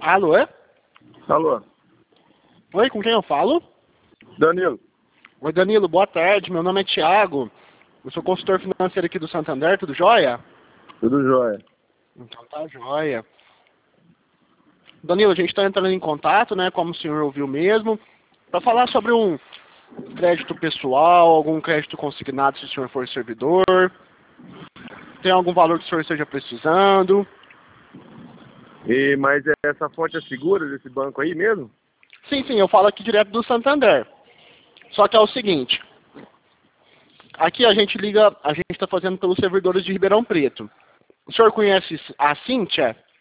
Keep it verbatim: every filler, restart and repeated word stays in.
Alô, é? Alô, Oi, com quem eu falo? Danilo. Oi, Danilo, boa tarde. Meu nome é Thiago. Eu sou consultor financeiro aqui do Santander, tudo jóia? Tudo jóia. Então tá jóia. Danilo, a gente está entrando em contato, né, como o senhor ouviu mesmo, para falar sobre um crédito pessoal, algum crédito consignado se o senhor for servidor. Tem algum valor que o senhor esteja precisando? E, mas essa fonte é segura desse banco aí mesmo? Sim, sim, eu falo aqui direto do Santander. Só que é o seguinte, aqui a gente liga, a gente está fazendo pelos servidores de Ribeirão Preto. O senhor conhece a Cíntia?